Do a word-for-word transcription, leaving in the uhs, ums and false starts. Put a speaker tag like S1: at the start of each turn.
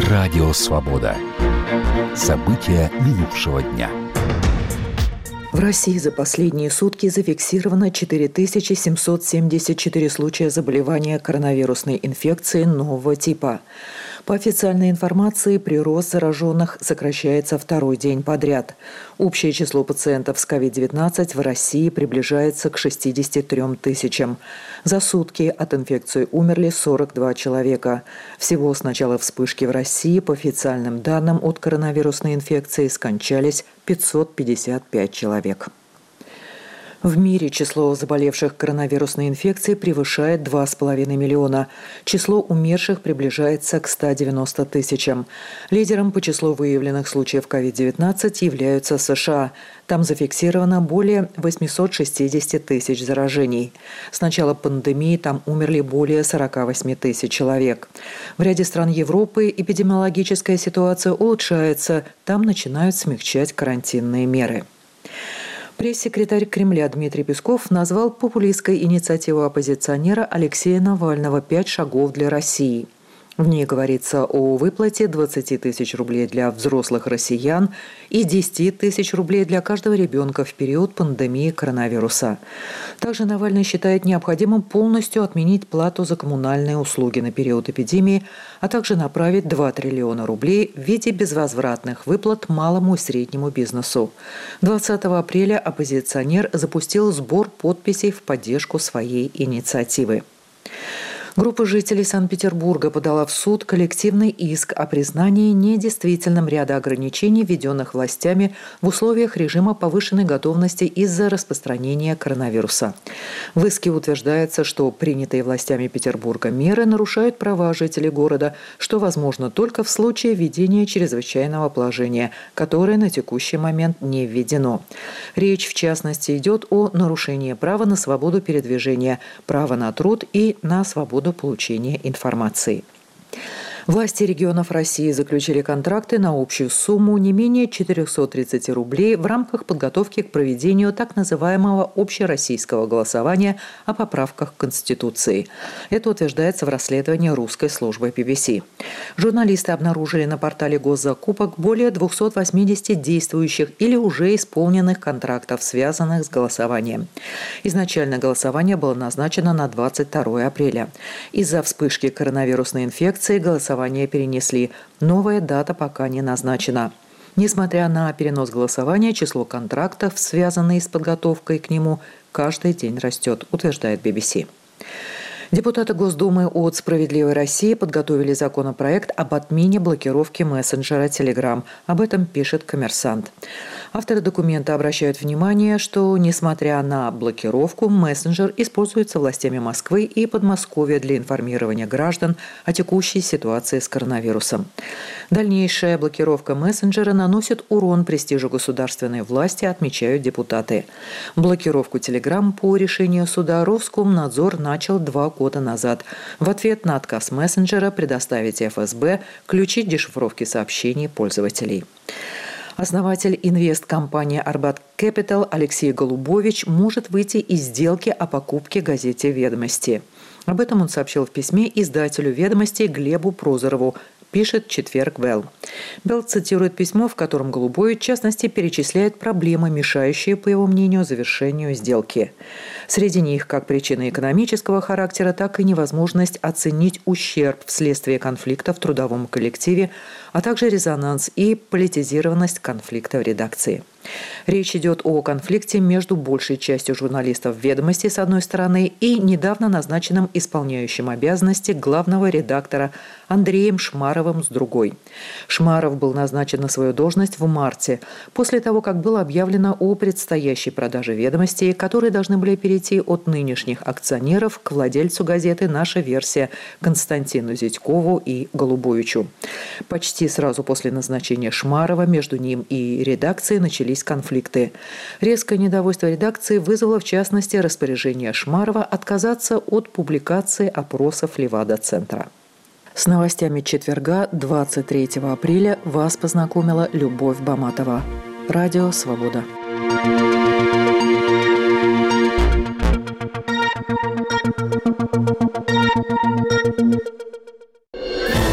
S1: Радио «Свобода». События минувшего дня.
S2: В России за последние сутки зафиксировано четыре тысячи семьсот семьдесят четыре случая заболевания коронавирусной инфекцией нового типа. По официальной информации, прирост зараженных сокращается второй день подряд. Общее число пациентов с ковид девятнадцать в России приближается к шестидесяти трём тысячам. За сутки от инфекции умерли сорок два человека. Всего с начала вспышки в России, по официальным данным, от коронавирусной инфекции скончались пятьсот пятьдесят пять человек. В мире число заболевших коронавирусной инфекцией превышает два с половиной миллиона. Число умерших приближается к ста девяноста тысячам. Лидером по числу выявленных случаев ковид девятнадцать являются США. Там зафиксировано более восьмисот шестидесяти тысяч заражений. С начала пандемии там умерли более сорока восьми тысяч человек. В ряде стран Европы эпидемиологическая ситуация улучшается. Там начинают смягчать карантинные меры. Пресс-секретарь Кремля Дмитрий Песков назвал популистской инициативу оппозиционера Алексея Навального «Пять шагов для России». В ней говорится о выплате двадцати тысяч рублей для взрослых россиян и десяти тысяч рублей для каждого ребенка в период пандемии коронавируса. Также Навальный считает необходимым полностью отменить плату за коммунальные услуги на период эпидемии, а также направить два триллиона рублей в виде безвозвратных выплат малому и среднему бизнесу. двадцатого апреля оппозиционер запустил сбор подписей в поддержку своей инициативы. Группа жителей Санкт-Петербурга подала в суд коллективный иск о признании недействительным ряда ограничений, введенных властями в условиях режима повышенной готовности из-за распространения коронавируса. В иске утверждается, что принятые властями Петербурга меры нарушают права жителей города, что возможно только в случае введения чрезвычайного положения, которое на текущий момент не введено. Речь, в частности, идет о нарушении права на свободу передвижения, права на труд и на свободу получения информации. Власти регионов России заключили контракты на общую сумму не менее четырехсот тридцати рублей в рамках подготовки к проведению так называемого общероссийского голосования о поправках к Конституции. Это утверждается в расследовании русской службы би би си. Журналисты обнаружили на портале госзакупок более двухсот восьмидесяти действующих или уже исполненных контрактов, связанных с голосованием. Изначально голосование было назначено на двадцать второе апреля. Из-за вспышки коронавирусной инфекции голосование перенесли. Новая дата пока не назначена. Несмотря на перенос голосования, число контрактов, связанных с подготовкой к нему, каждый день растет, утверждает би би си. Депутаты Госдумы от «Справедливой России» подготовили законопроект об отмене блокировки мессенджера Telegram. Об этом пишет «Коммерсант». Авторы документа обращают внимание, что, несмотря на блокировку, мессенджер используется властями Москвы и Подмосковья для информирования граждан о текущей ситуации с коронавирусом. Дальнейшая блокировка мессенджера наносит урон престижу государственной власти, отмечают депутаты. Блокировку Telegram по решению суда Роскомнадзор начал два года назад в ответ на отказ мессенджера предоставить эф эс бэ ключи дешифровки сообщений пользователей. Основатель инвесткомпании «Арбат Кэпитал» Алексей Голубович может выйти из сделки о покупке газете «Ведомости». Об этом он сообщил в письме издателю «Ведомостей» Глебу Прозорову, пишет «Четверг Белл». Белл цитирует письмо, в котором Голубович, в частности, перечисляет проблемы, мешающие, по его мнению, завершению сделки. Среди них как причины экономического характера, так и невозможность оценить ущерб вследствие конфликта в трудовом коллективе, а также резонанс и политизированность конфликта в редакции. Речь идет о конфликте между большей частью журналистов «Ведомости» с одной стороны и недавно назначенным исполняющим обязанности главного редактора Андреем Шмаровым с другой. Шмаров был назначен на свою должность в марте, после того, как было объявлено о предстоящей продаже «Ведомостей», которые должны были перейти от нынешних акционеров к владельцу газеты «Наша версия» Константину Зятькову и Голубовичу. Почти сразу после назначения Шмарова между ним и редакцией начались конфликты. Резкое недовольство редакции вызвало, в частности, распоряжение Шмарова отказаться от публикации опросов Левада-центра. С новостями четверга, двадцать третьего апреля, вас познакомила Любовь Баматова. Радио «Свобода».